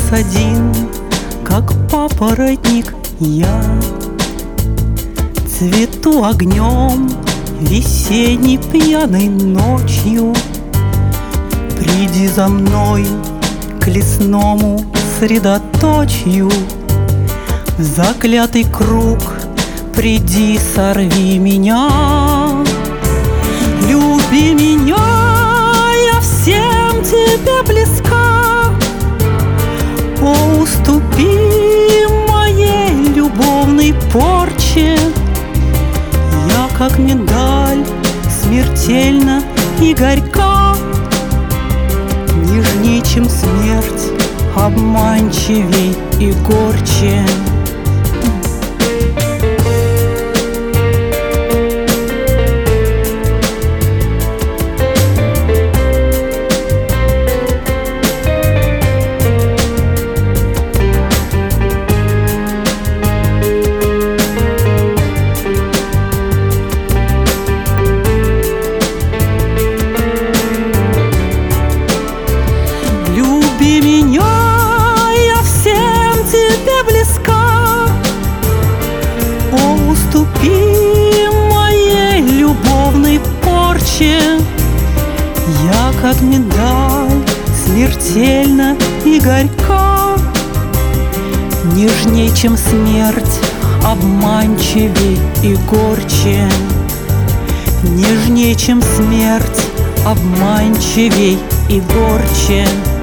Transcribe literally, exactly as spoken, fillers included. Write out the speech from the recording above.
раз один, как папоротник я, цвету огнем весенней пьяной ночью. Приди за мной к лесному средоточью, в заклятый круг приди, сорви меня. Люби меня, я всем тебе близка. О, уступи моей любовной порче. Я как миндаль, смертельно и горька, нежней, чем смерть, обманчивей и горче. Люби меня, я всем тебе близка. О, уступи моей любовной порче. Я как миндаль, смертельно и горька, нежней, чем смерть, обманчивей и горче. Нежней, чем смерть, обманчивей и горче.